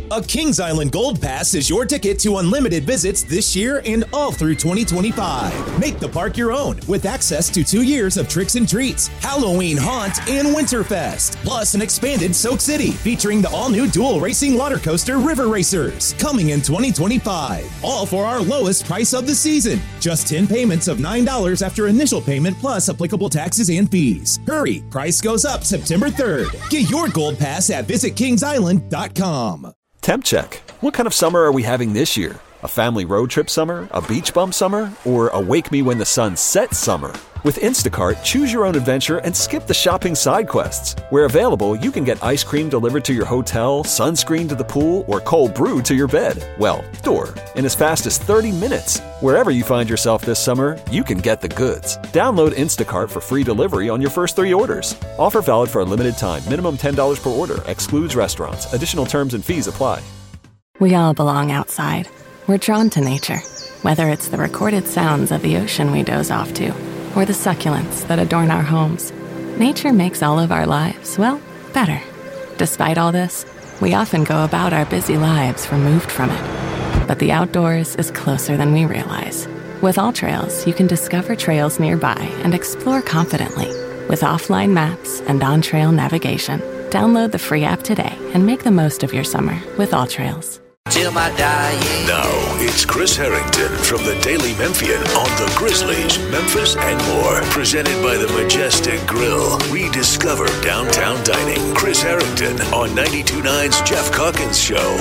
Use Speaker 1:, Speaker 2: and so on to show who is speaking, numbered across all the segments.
Speaker 1: A Kings Island Gold Pass is your ticket to unlimited visits this year and all through 2025. Make the park your own with access to 2 years of tricks and treats, Halloween Haunt, and Winterfest. Plus an expanded Soak City featuring the all-new dual racing water coaster River Racers coming in 2025. All for our lowest price of the season. Just 10 payments of $9 after initial payment plus applicable taxes and fees. Hurry, price goes up September 3rd. Get your Gold Pass at visitkingsisland.com.
Speaker 2: Temp check. What kind of summer are we having this year? A family road trip summer? A beach bum summer? Or a wake me when the sun sets summer? With Instacart, choose your own adventure and skip the shopping side quests. Where available, you can get ice cream delivered to your hotel, sunscreen to the pool, or cold brew to your bed. Well, door. In as fast as 30 minutes. Wherever you find yourself this summer, you can get the goods. Download Instacart for free delivery on your first 3 orders. Offer valid for a limited time. Minimum $10 per order. Excludes restaurants. Additional terms and fees apply.
Speaker 3: We all belong outside. We're drawn to nature. Whether it's the recorded sounds of the ocean we doze off to, or the succulents that adorn our homes, nature makes all of our lives, well, better. Despite all this, we often go about our busy lives removed from it. But the outdoors is closer than we realize. With AllTrails, you can discover trails nearby and explore confidently. With offline maps and on-trail navigation, download the free app today and make the most of your summer with AllTrails.
Speaker 4: Till my dying.
Speaker 5: Now, it's Chris Harrington from the Daily Memphian on the Grizzlies, Memphis, and more. Presented by the Majestic Grill. Rediscover downtown dining. Chris Harrington on 92.9's Jeff Calkins Show.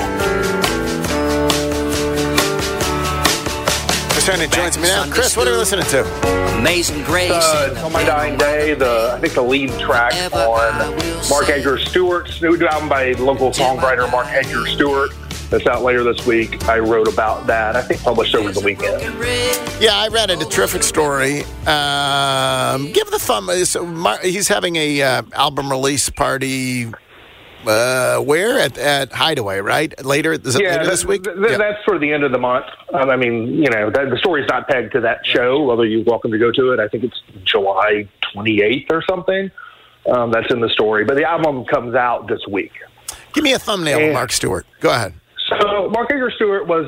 Speaker 6: Chris Harrington joins me now. Chris, what are we listening to?
Speaker 4: Amazing Grace.
Speaker 7: Till My Dying Day, I think the lead track on Mark Edgar Stewart's new album by local songwriter Mark Edgar Stewart. That's out later this week. I wrote about that. I think published over the weekend.
Speaker 6: Yeah, I read it. A terrific story. Give the thumb. He's having a album release party. Where at Hideaway, right? Later, is it later this week?
Speaker 7: That's sort of the end of the month. I mean, the story's not pegged to that show. Although you're welcome to go to it. I think it's July 28th or something. That's in the story. But the album comes out this week.
Speaker 6: Give me a thumbnail of Mark Stewart. Go ahead.
Speaker 7: So Mark Edgar Stewart was,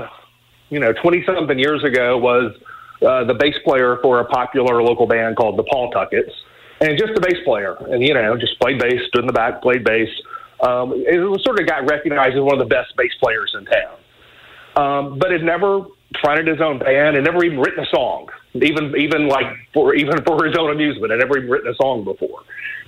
Speaker 7: 20-something years ago, was the bass player for a popular local band called the Paul Tuckets, and just a bass player. And, just played bass, stood in the back, played bass. It was sort of got recognized as one of the best bass players in town. But had never fronted his own band and never even written a song, even for his own amusement. Had never even written a song before.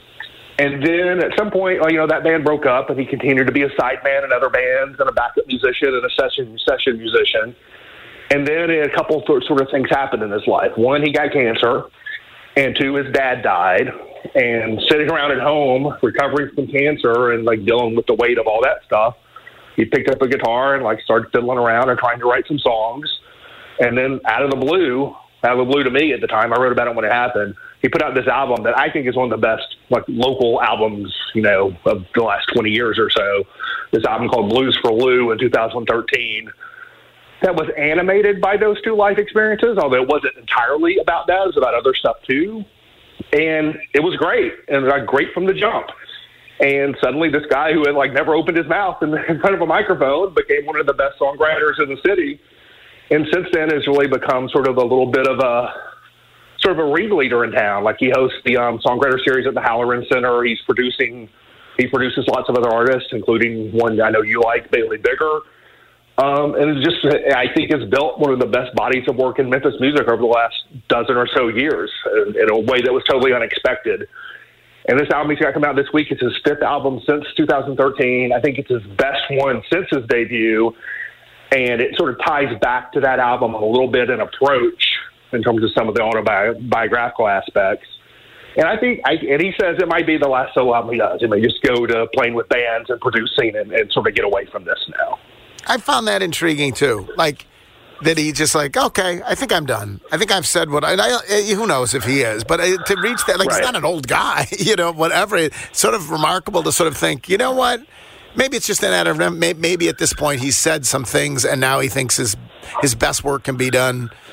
Speaker 7: And then at some point, that band broke up, and he continued to be a sideman in other bands and a backup musician and a session musician. And then a couple sort of things happened in his life. One, he got cancer, and two, his dad died. And sitting around at home, recovering from cancer and dealing with the weight of all that stuff, he picked up a guitar and started fiddling around and trying to write some songs. And then out of the blue to me at the time, I wrote about it when it happened, he put out this album that I think is one of the best local albums, of the last 20 years or so. This album called Blues for Lou in 2013 that was animated by those two life experiences, although it wasn't entirely about that. It was about other stuff too. And it was great, and great from the jump. And suddenly this guy who had never opened his mouth in front of a microphone became one of the best songwriters in the city. And since then has really become sort of a little bit of a ringleader in town. He hosts the songwriter series at the Halloran Center. He produces lots of other artists, including one I know you like, Bailey Bigger. And it's just, I think it's built one of the best bodies of work in Memphis music over the last dozen or so years in a way that was totally unexpected. And this album he's got to come out this week. It's his 5th album since 2013. I think it's his best one since his debut. And it sort of ties back to that album a little bit in approach in terms of some of the autobiographical aspects. And I think, and he says it might be the last solo album he does. He may just go to playing with bands and producing and sort of get away from this now.
Speaker 6: I found that intriguing too. That he just okay, I think I'm done. I think I've said what who knows if he is, but to reach that,
Speaker 7: right.
Speaker 6: He's not an old guy, whatever. It's sort of remarkable to sort of think, what? Maybe it's just an out of him. Maybe at this point he said some things, and now he thinks his best work can be done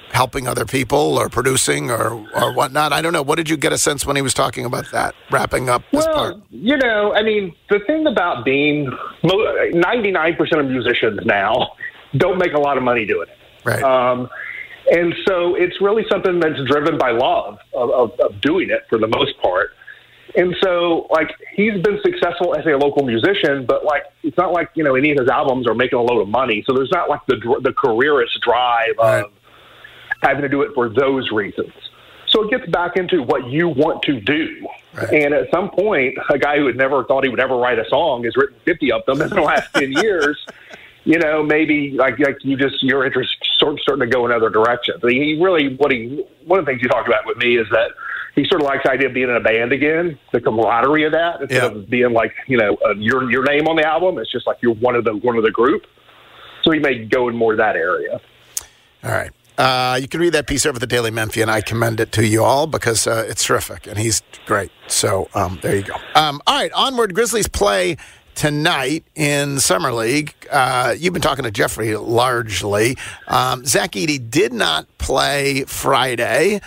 Speaker 6: helping other people or producing or whatnot? I don't know. What did you get a sense when he was talking about that, wrapping up this part?
Speaker 7: The thing about Dean, 99% of musicians now don't make a lot of money doing it.
Speaker 6: Right.
Speaker 7: And so it's really something that's driven by love of doing it for the most part. And so, he's been successful as a local musician, but, it's not like, any of his albums are making a load of money. So there's not, the careerist drive of having to do it for those reasons. So it gets back into what you want to do. Right. And at some point, a guy who had never thought he would ever write a song has written 50 of them in the last 10 years. Maybe your interest starting to go in other directions. He really, one of the things he talked about with me is that he sort of likes the idea of being in a band again, the camaraderie of that, instead of being your name on the album. It's just like you're one of the group. So he may go in more that area.
Speaker 6: All right. You can read that piece over the Daily Memphian. I commend it to you all because it's terrific, and he's great. So there you go. All right, onward. Grizzlies play tonight in Summer League. You've been talking to Jeffrey largely. Zach Edey did not play Friday.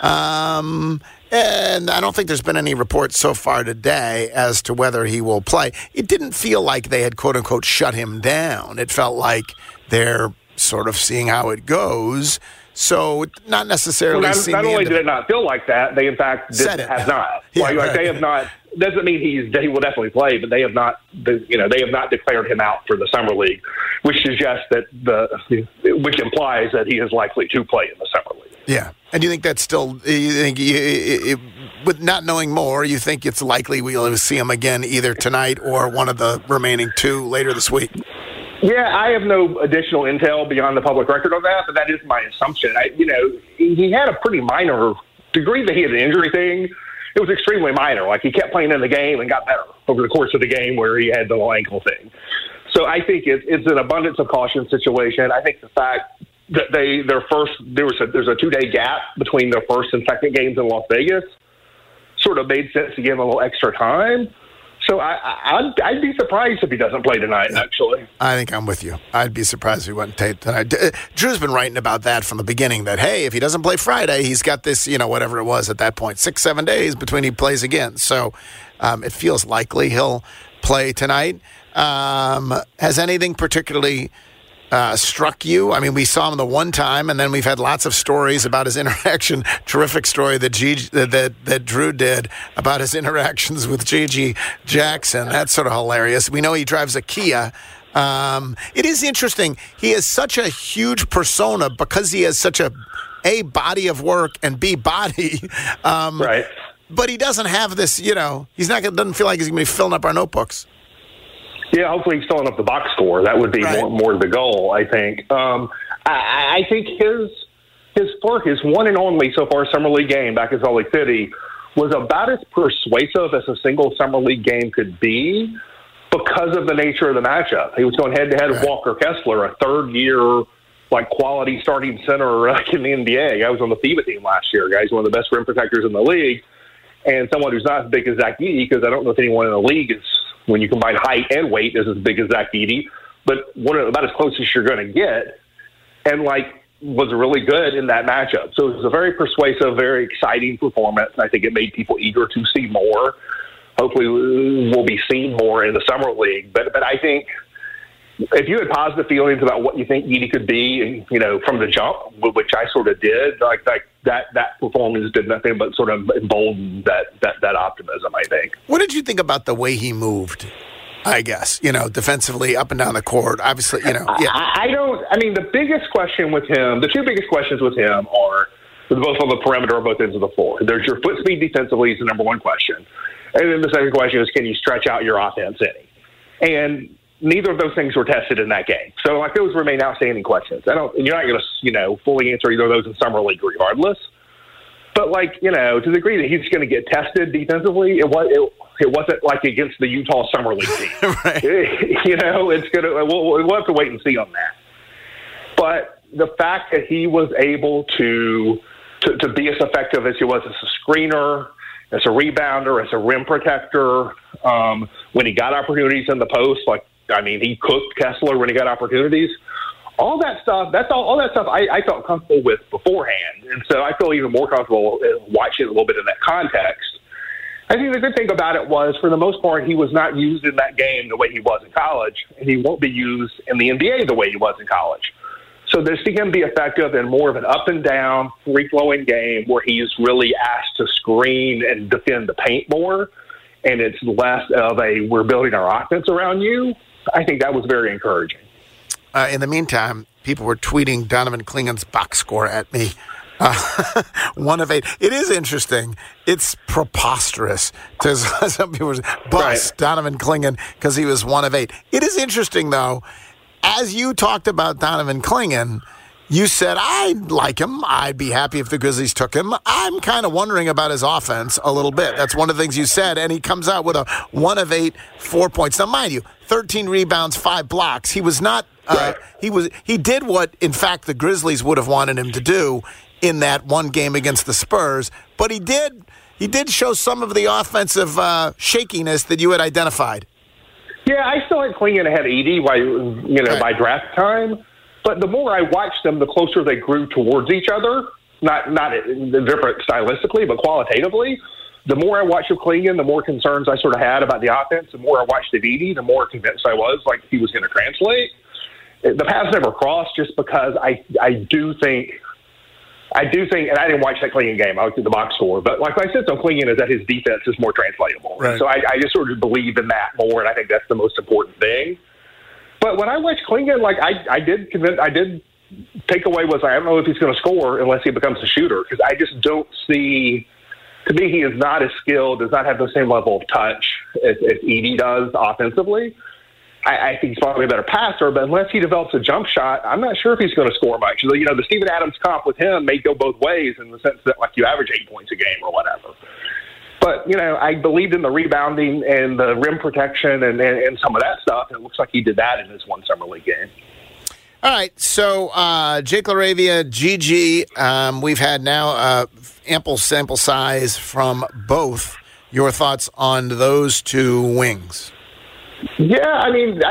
Speaker 6: And I don't think there's been any reports so far today as to whether he will play. It didn't feel like they had, quote unquote, shut him down. It felt like they're sort of seeing how it goes. So not necessarily.
Speaker 7: Well, not only did it not feel like that, they in fact have not. They have not. Doesn't mean he will definitely play, but they have not. They have not declared him out for the Summer League, which suggests which implies that he is likely to play in the Summer League.
Speaker 6: Yeah, and you think that's still? You think with not knowing more, you think it's likely we'll see him again either tonight or one of the remaining two later this week?
Speaker 7: Yeah, I have no additional intel beyond the public record on that, but that is my assumption. He had a pretty minor degree that he had an injury thing. It was extremely minor. He kept playing in the game and got better over the course of the game where he had the little ankle thing. So I think it's an abundance of caution situation. I think the fact that there's a 2-day gap between their first and second games in Las Vegas sort of made sense to give him a little extra time. So I'd be surprised if he doesn't play tonight, actually.
Speaker 6: I think I'm with you. I'd be surprised if he wouldn't play tonight. Drew's been writing about that from the beginning, that, hey, if he doesn't play Friday, he's got this, whatever it was at that point, 6-7 days between he plays again. So it feels likely he'll play tonight. Has anything particularly struck you? I mean, we saw him the one time, and then we've had lots of stories about his interaction. Terrific story that Drew did about his interactions with J.G. Jackson. That's sort of hilarious. We know he drives a Kia. It is interesting. He has such a huge persona because he has such a body of work and B, body.
Speaker 7: Right.
Speaker 6: But he doesn't have this, doesn't feel like he's going to be filling up our notebooks.
Speaker 7: Yeah, hopefully he's filling up the box score. That would be more the goal, I think. I think his one and only so far Summer League game back in Salt Lake City was about as persuasive as a single Summer League game could be because of the nature of the matchup. He was going head-to-head with Walker Kessler, a third-year quality starting center in the NBA. I was on the FIBA team last year. Guy's one of the best rim protectors in the league, and someone who's not as big as Zach Edey, because I don't know if anyone in the league is, when you combine height and weight, is as big as Zach Edey, but about as close as you're going to get, and was really good in that matchup. So it was a very persuasive, very exciting performance, and I think it made people eager to see more. Hopefully we'll be seeing more in the Summer League. But I think if you had positive feelings about what you think Edey could be, and, from the jump, which I sort of did, that performance did nothing but sort of embolden that optimism, I think.
Speaker 6: What did you think about the way he moved? I guess, defensively up and down the court, obviously, yeah.
Speaker 7: The biggest question with him, the two biggest questions with him are both on the perimeter or both ends of the floor. There's your foot speed defensively is the number one question. And then the second question is, can you stretch out your offense any? And neither of those things were tested in that game. So, those remain outstanding questions. You're not going to, fully answer either of those in Summer League regardless. But, to the degree that he's going to get tested defensively, it wasn't like against the Utah Summer League team.
Speaker 6: Right.
Speaker 7: It's going to, we'll have to wait and see on that. But the fact that he was able to be as effective as he was as a screener, as a rebounder, as a rim protector, when he got opportunities in the post, he cooked Kessler when he got opportunities. all that stuff. That's all that stuff I felt comfortable with beforehand, and so I feel even more comfortable watching it a little bit in that context. I think the good thing about it was, for the most part, he was not used in that game the way he was in college, and he won't be used in the NBA the way he was in college. So to see him be effective in more of an up-and-down, free-flowing game where he's really asked to screen and defend the paint more, and it's less of a we're building our offense around you, I think that was very encouraging.
Speaker 6: In the meantime, people were tweeting Donovan Clingan's box score at me. 1 of 8. It is interesting. It's preposterous to some people. Bust right. Donovan Clingan because he was 1 of 8. It is interesting, though. As you talked about Donovan Clingan, you said, I like him. I'd be happy if the Grizzlies took him. I'm kind of wondering about his offense a little bit. That's one of the things you said. And he comes out with a 1 of 8, 4 points. Now, mind you, 13 rebounds, 5 blocks. He was not. Right. He did what, in fact, the Grizzlies would have wanted him to do in that one game against the Spurs. But he did show some of the offensive shakiness that you had identified.
Speaker 7: Yeah, I still had Clingan ahead of Edey by draft time. But the more I watched them, the closer they grew towards each other. Not different stylistically, but qualitatively. The more I watched of Clingan, the more concerns I sort of had about the offense. The more I watched of Edey, the more convinced I was like he was going to translate. The paths never crossed just because I do think, and I didn't watch that Clingan game. I looked at the box score. But like I said, so Clingan is that his defense is more translatable. Right. So I just sort of believe in that more, and I think that's the most important thing. But when I watched Clingan, like I did take away was I don't know if he's going to score unless he becomes a shooter, because I just don't see. To me, he is not as skilled, does not have the same level of touch as Edey does offensively. I think he's probably a better passer, but unless he develops a jump shot, I'm not sure if he's going to score much. The Steven Adams comp with him may go both ways in the sense that, like, you average 8 points a game or whatever. But, I believed in the rebounding and the rim protection and some of that stuff, and it looks like he did that in his one summer league game.
Speaker 6: All right, so Jake LaRavia, GG, we've had now ample sample size from both. Your thoughts on those two wings?
Speaker 7: Yeah,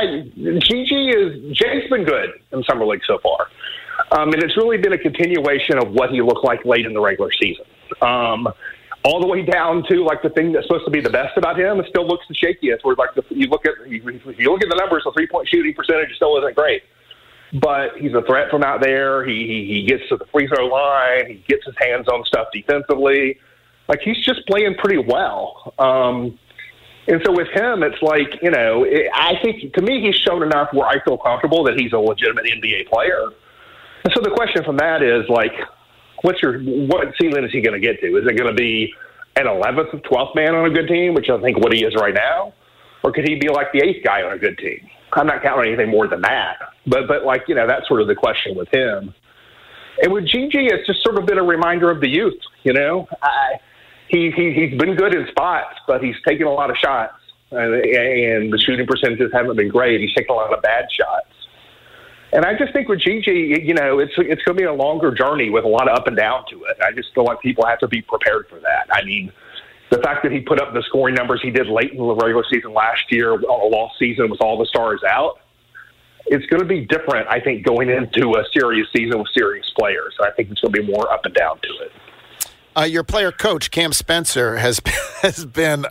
Speaker 7: Jake's been good in summer league so far. And it's really been a continuation of what he looked like late in the regular season. All the way down to, like, the thing that's supposed to be the best about him, it still looks the shakiest, where, like, if you look at the numbers, the three-point shooting percentage still isn't great. But he's a threat from out there. He gets to the free throw line. He gets his hands on stuff defensively. Like, he's just playing pretty well. And so with him, it's like, I think, to me, he's shown enough where I feel comfortable that he's a legitimate NBA player. And so the question from that is, like, what ceiling is he going to get to? Is it going to be an 11th or 12th man on a good team, which I think what he is right now? Or could he be like the 8th guy on a good team? I'm not counting anything more than that. But like, that's sort of the question with him. And with GG, it's just sort of been a reminder of the youth, He's been good in spots, but he's taken a lot of shots, and the shooting percentages haven't been great. He's taken a lot of bad shots. And I just think with GG, it's going to be a longer journey with a lot of up and down to it. I just feel like people have to be prepared for that. I mean, the fact that he put up the scoring numbers he did late in the regular season last year, on a lost season with all the stars out, it's going to be different, I think, going into a serious season with serious players. I think it's going to be more up and down to it.
Speaker 6: Your player coach Cam Spencer has been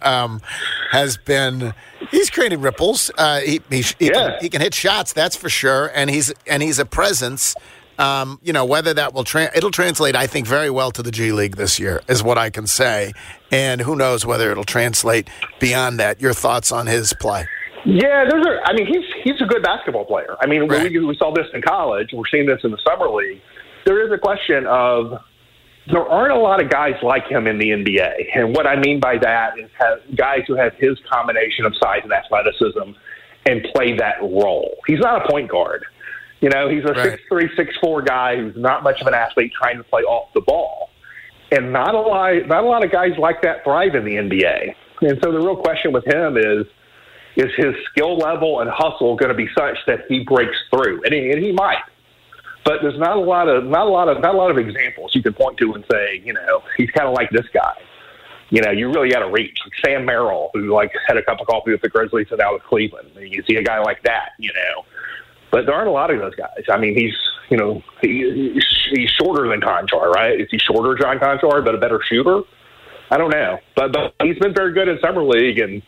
Speaker 6: he's creating ripples. He can hit shots, that's for sure, and he's a presence. Whether that will it'll translate, I think, very well to the G League this year is what I can say, and who knows whether it'll translate beyond that. Your thoughts on his play?
Speaker 7: Yeah, he's a good basketball player. I mean, right. we saw this in college. We're seeing this in the summer league. There is a question of. There aren't a lot of guys like him in the NBA. And what I mean by that is guys who have his combination of size and athleticism and play that role. He's not a point guard. He's a 6'3", 6'4" guy who's not much of an athlete trying to play off the ball. And not a lot of guys like that thrive in the NBA. And so the real question with him is his skill level and hustle going to be such that he breaks through? And he might. But there's not a lot of examples you can point to and say, he's kind of like this guy. You really got to reach. Like Sam Merrill, who had a cup of coffee with the Grizzlies and now with Cleveland. And you see a guy like that, But there aren't a lot of those guys. I mean, he's shorter than Conchar, right? Is he shorter, John Conchar, but a better shooter? I don't know. But he's been very good in Summer League, and,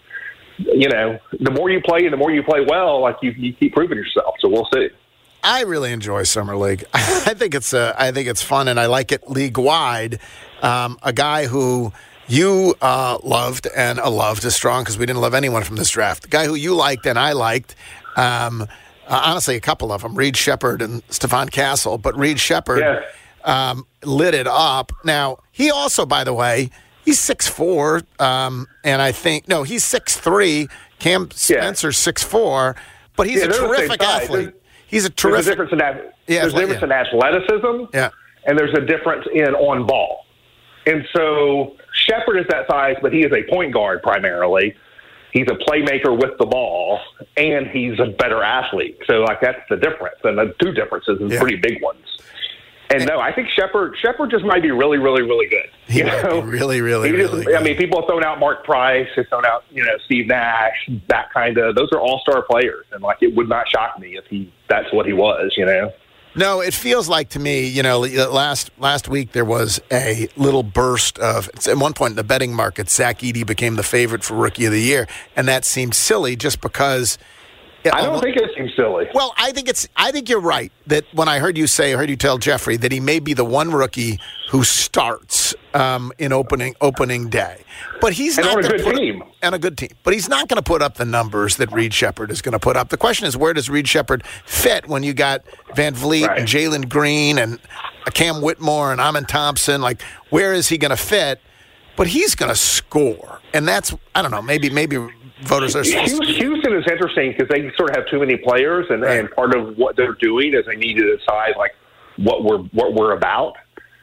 Speaker 7: the more you play and the more you play well, like you keep proving yourself. So we'll see.
Speaker 6: I really enjoy Summer League. I think it's fun, and I like it league-wide. A guy who you loved and loved is strong because we didn't love anyone from this draft. The guy who you liked and I liked, honestly, a couple of them, Reed Sheppard and Stephon Castle. But Reed Sheppard lit it up. Now, he also, by the way, he's 6'4", and I think, no, he's 6'3". Cam Spencer's 6'4", but he's a terrific athlete. He's a terrific.
Speaker 7: There's a difference in athleticism, and there's a difference in on ball. And so Sheppard is that size, but he is a point guard primarily. He's a playmaker with the ball, and he's a better athlete. So, that's the difference, and the two differences are pretty big ones. And no, I think Sheppard just might be really, really, really good.
Speaker 6: Really, really, really good.
Speaker 7: I mean, people have thrown out Mark Price, have thrown out, Steve Nash, that kind of. Those are all-star players, and it would not shock me if that's what he was.
Speaker 6: No, it feels like to me, last week there was a little burst of, at one point in the betting market, Zach Edey became the favorite for Rookie of the Year, and that seemed silly just because.
Speaker 7: I don't think it seems silly.
Speaker 6: Well, I think you're right that when I heard you tell Jeffrey that he may be the one rookie who starts in opening day, but he's not
Speaker 7: on a good team.
Speaker 6: And a good team, but he's not going to put up the numbers that Reed Sheppard is going to put up. The question is, where does Reed Sheppard fit when you got Van Vliet and Jalen Green and Cam Whitmore and Amen Thompson? Where is he going to fit? But he's going to score, and that's, I don't know, maybe voters are.
Speaker 7: Houston is interesting because they sort of have too many players, and part of what they're doing is they need to decide what we're about.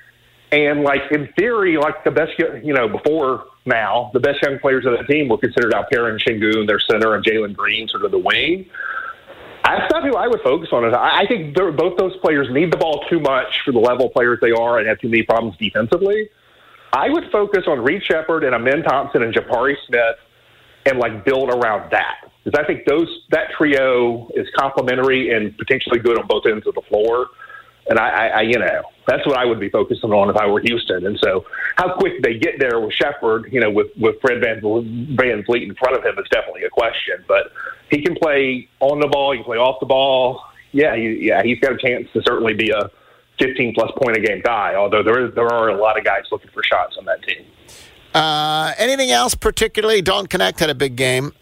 Speaker 7: And in theory, the best before now, the best young players of the team were considered Alperen Sengun, their center, and Jalen Green, sort of the wing. That's not who I would focus on. I think both those players need the ball too much for the level of players they are and have too many problems defensively. I would focus on Reed Sheppard and Amen Thompson and Jabari Smith and build around that. Because I think that trio is complementary and potentially good on both ends of the floor. And I that's what I would be focusing on if I were Houston. And so how quick they get there with Sheppard, with Fred Van Vliet in front of him is definitely a question. But he can play on the ball, he can play off the ball. He's got a chance to certainly be a 15-plus point a game guy, although there are a lot of guys looking for shots on that team.
Speaker 6: Anything else particularly? Dalton Knecht had a big game,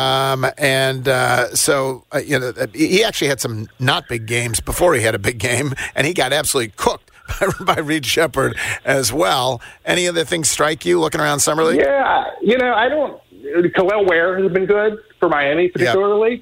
Speaker 6: so he actually had some not big games before he had a big game, and he got absolutely cooked by Reed Sheppard as well. Any other things strike you looking around Summer League?
Speaker 7: Yeah, I don't. Khalil Ware has been good for Miami, particularly.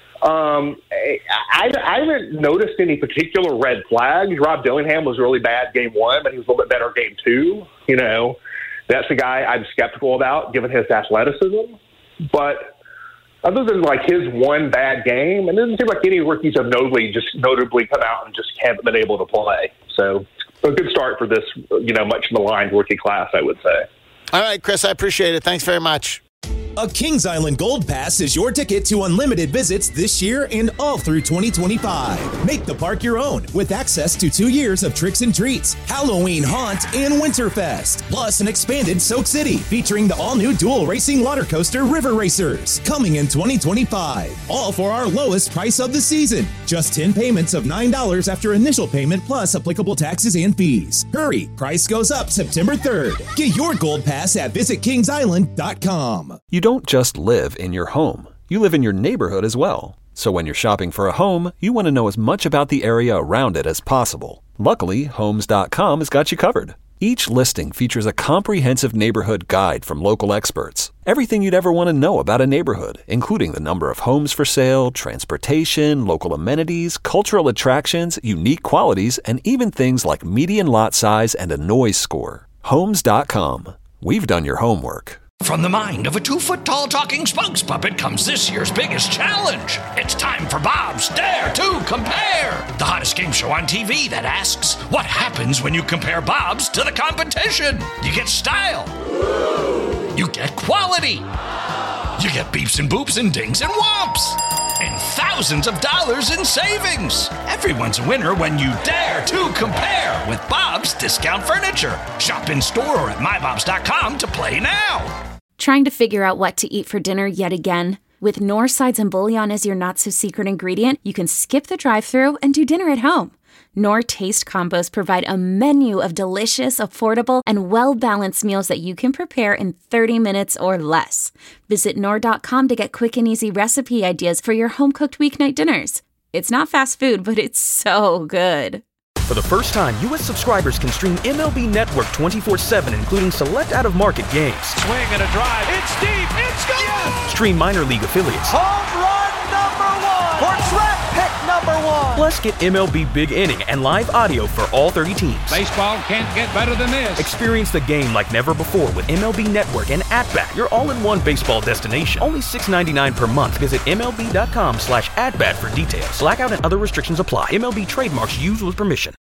Speaker 7: I haven't noticed any particular red flags. Rob Dillingham was really bad game one, but he was a little bit better game two. That's a guy I'm skeptical about, given his athleticism. But other than his one bad game, it doesn't seem like any rookies have notably come out and just haven't been able to play. So a good start for this, much maligned rookie class, I would say.
Speaker 6: All right, Chris, I appreciate it. Thanks very much.
Speaker 1: A Kings Island Gold Pass is your ticket to unlimited visits this year and all through 2025. Make the park your own with access to 2 years of tricks and treats, Halloween Haunt, and Winterfest. Plus an expanded Soak City featuring the all-new dual racing water coaster River Racers coming in 2025. All for our lowest price of the season. Just 10 payments of $9 after initial payment plus applicable taxes and fees. Hurry, price goes up September 3rd. Get your Gold Pass at visitkingsisland.com.
Speaker 2: You don't just live in your home. You live in your neighborhood as well. So when you're shopping for a home, you want to know as much about the area around it as possible. Luckily, Homes.com has got you covered. Each listing features a comprehensive neighborhood guide from local experts. Everything you'd ever want to know about a neighborhood, including the number of homes for sale, transportation, local amenities, cultural attractions, unique qualities, and even things like median lot size and a noise score. Homes.com. We've done your homework.
Speaker 8: From the mind of a 2-foot-tall talking spokes puppet comes this year's biggest challenge. It's time for Bob's Dare to Compare, the hottest game show on TV that asks, what happens when you compare Bob's to the competition? You get style. You get quality. You get beeps and boops and dings and whomps. And thousands of dollars in savings. Everyone's a winner when you dare to compare with Bob's Discount Furniture. Shop in store or at mybobs.com to play now.
Speaker 9: Trying to figure out what to eat for dinner yet again? With Knorr sides and bouillon as your not-so-secret ingredient, you can skip the drive-thru and do dinner at home. Knorr Taste Combos provide a menu of delicious, affordable, and well-balanced meals that you can prepare in 30 minutes or less. Visit Knorr.com to get quick and easy recipe ideas for your home-cooked weeknight dinners. It's not fast food, but it's so good.
Speaker 10: For the first time, U.S. subscribers can stream MLB Network 24/7, including select out-of-market games.
Speaker 11: Swing and a drive. It's deep. It's gone. Yes!
Speaker 10: Stream minor league affiliates.
Speaker 11: Home run number 1. Or draft pick number 1.
Speaker 10: Plus, get MLB Big Inning and live audio for all 30 teams.
Speaker 11: Baseball can't get better than this.
Speaker 10: Experience the game like never before with MLB Network and At-Bat, your all-in-one baseball destination. Only $6.99 per month. Visit MLB.com/atbat for details. Blackout and other restrictions apply. MLB trademarks used with permission.